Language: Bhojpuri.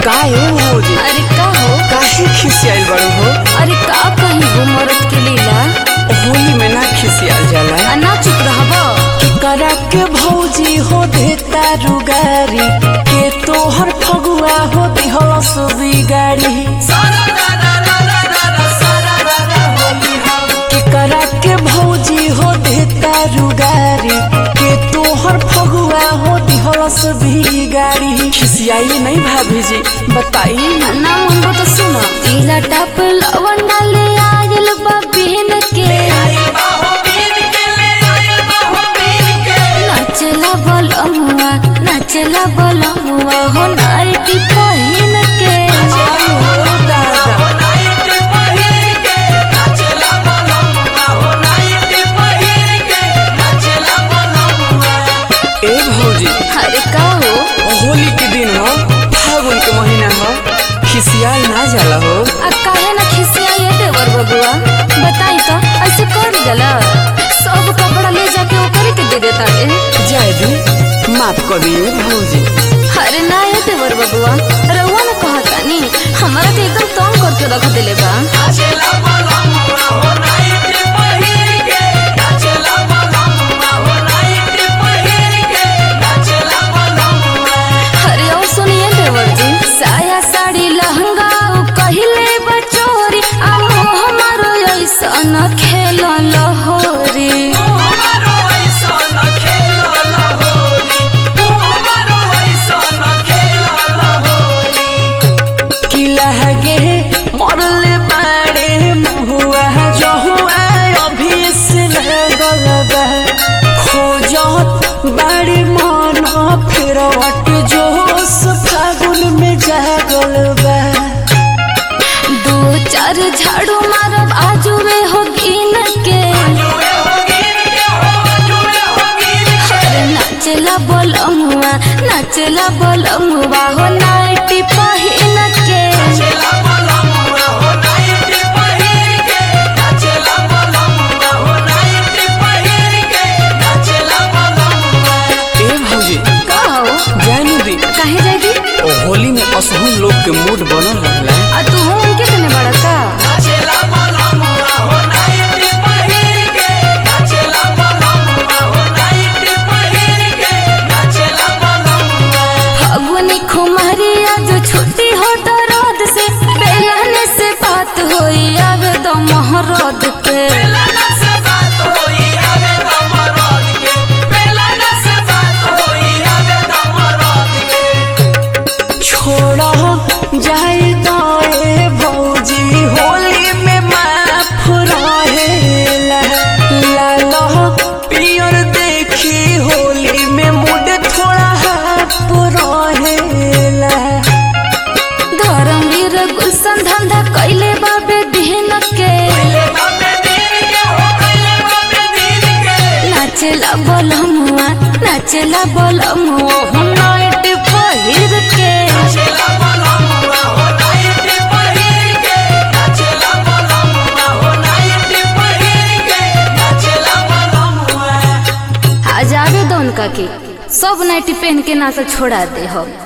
काहे भौजी? अरे का हो? काहे खिसियाल बड़ो हो? अरे का कही हो मरद के लीला? होली में ना खिसियाल जाला। ना चुप रहबो। करा के भौजी हो देता रुगारी के तोहर फगुआ हो दिहस बिगाड़ी। करा के भौजी हो देता रुगारी के तोहर फगुआ हो दिहस बिगाड़ी। खिसियाई नहीं भाभी जी, बताई ना मन तो सुनो। तिला टप लवन डाले आयल बा बहन के नाचला बलमुआ हो नाइटी पहिन के। ए भौजी, अरे का हो? होली के दिन हो, फागुन के महीना हो, खिसियाल ना जाला हो। आ काहे ना खिसियाए देवर बबुआ? बताई तो ऐसे कर जाला? सब कपड़ा ले जाके ओकरे के दे देता रे। जाए दी, माफ करिए भौजी। अरे ना ये देवर बबुआ, रउआ ना कहतानी हमारा तो एकदम तंग करके रख देले बा। अरे ओ सुनिए देवर जी, साया साड़ी लहंगा कहिले बचोरी आ हमारो ऐसा न खेल लहोरी। मरले बाड़े मुहुआ जो हुआ अभी से लगलबा खोजत बाड़ी मन फिरवट जोश फागुन में जागलबा। दो चार झाड़ू मारब आजू में हो गिन के। नाचला बलमुआ हो नाइटी पहिन के। काहे जाई दी? होली में असहु लोग के मूड बनल रहला। आ तू उनके तने बड़ा का? फगुनी खुमारिया जो छुट्टी हो दर्द से बेलने से बात होई आवे तो महरद के। छोड़ा जाए तो ए भौजी होली में माफ रहेला। लाला पियर देखी होली में मूड थोड़ा हाफ रहेला। धर्मवीर गुलशन धंधा कैले बाबे दिन के। नाचला बलमुआ हम नाइट पहिर के। आ जावे दौन का के सब नाइटी पहन के ना से छोड़ा दे हो।